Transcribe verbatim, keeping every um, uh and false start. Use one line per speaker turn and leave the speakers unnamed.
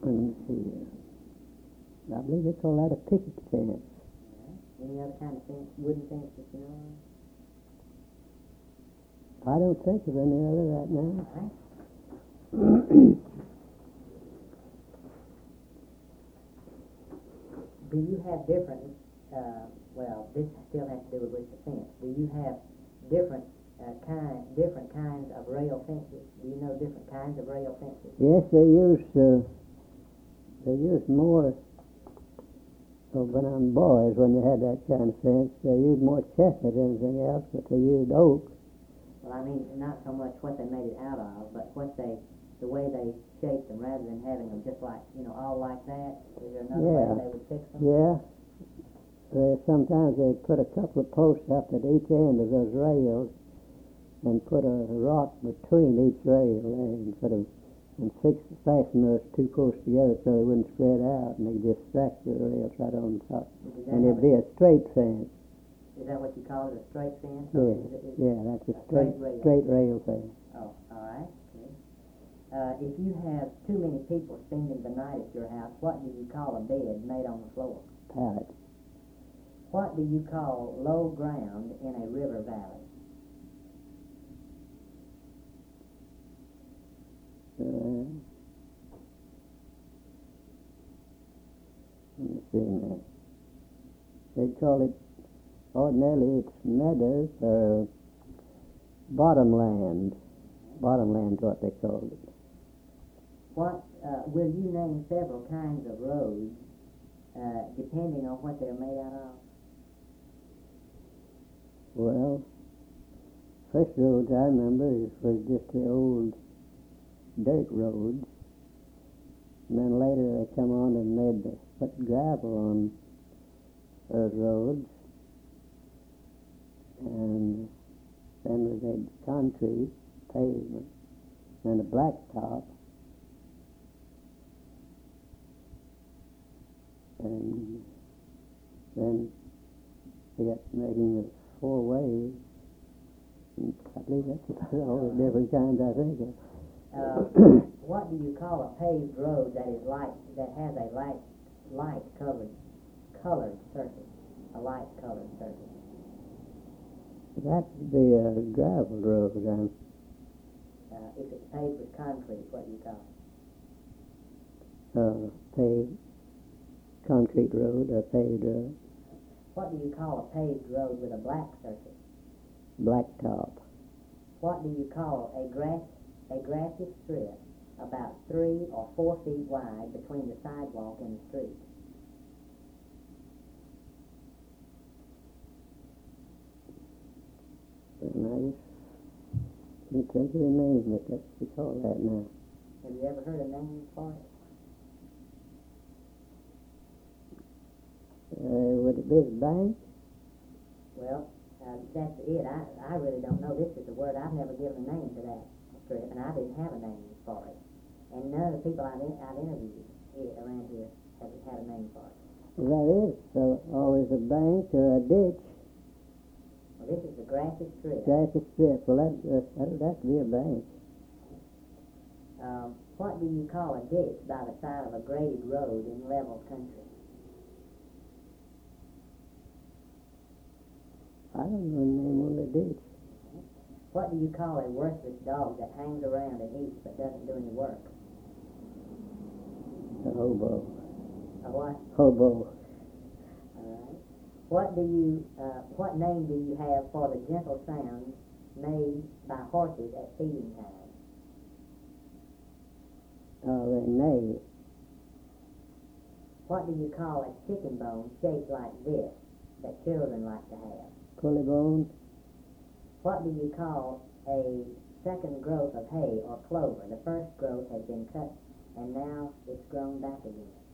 Let me see. I believe they call that a picket fence.
Yeah. Any other kind of fence, wooden fence that you know of?
I don't think of any other right now.
All right. Do you have different, uh, well, this still has to do with the fence. Do you have different uh, kind, different kinds of rail fences? Do you know different kinds of rail fences?
Yes, they use, uh, they use more, oh, when I'm boys, when they had that kind of fence, they used more chestnut than anything else, but they used oak.
Well, I mean, not so much what they made it out of, but what they, the way they shaped them, rather than having them just like, you know, all like that. Is there another
Yeah.
way they would fix them?
Yeah. They, sometimes they'd put a couple of posts up at each end of those rails and put a rock between each rail and put them and fix fasten those two posts together so they wouldn't spread out, and they just stack the rails right on top. And it'd be a straight fence.
Is that what you call it, a straight fence?
Yeah,
Is it, is
yeah, that's a
a
straight,
straight rail.
straight rail fence.
Oh, all right. Okay. Uh, if you have too many people spending the night at your house, what do you call a bed made on the floor?
Pallet.
What do you call low ground in a river valley?
Uh, let me see now. They call it, ordinarily it's meadows or bottomland. Bottomland's what they call it.
What, uh, will you name several kinds of roads, uh, depending on what they're made out of?
Well, first roads I remember is was just the old dirt roads, and then later they come on and made the put gravel on those roads, and then we made concrete pavement and a blacktop, and then they got making the four ways. I believe that's about all the different kinds I think of.
Uh, what do you call a paved road that is light, that has a light, light covered, colored surface, a light colored surface?
That would be a gravel road. Um,
uh, if it's paved with concrete, what do you call it?
uh, paved concrete road, a paved road.
What do you call a paved road with a black surface?
Blacktop.
What do you call a grass, a grassy strip about three or four feet wide between the sidewalk and the street?
And I just can't think of the name, but that's what we call that now.
Have you ever heard a name for it?
Uh, would it be the bank?
Well, uh, that's it. I, I really don't know. This is the word. I've never given a name to that strip, and I didn't have a name for it. And none of the people I've, in, I've interviewed here, around here have had a name for it.
Well, that is so always a bank or a ditch.
Well, this is the grassy strip.
Grassy strip. Well, that, uh, that would have to be a bank.
Um, what do you call a ditch by the side of a graded road in level country?
I don't know the name of the ditch.
What do you call a worthless dog that hangs around and eats but doesn't do any work?
A hobo.
A what?
Hobo.
All right. What do you, uh, what name do you have for the gentle sounds made by horses at feeding time?
Oh, they neigh.
What do you call a chicken bone shaped like this that children like to have?
Pulley bone.
What do you call a second growth of hay or clover? The first growth has been cut and now it's grown back again.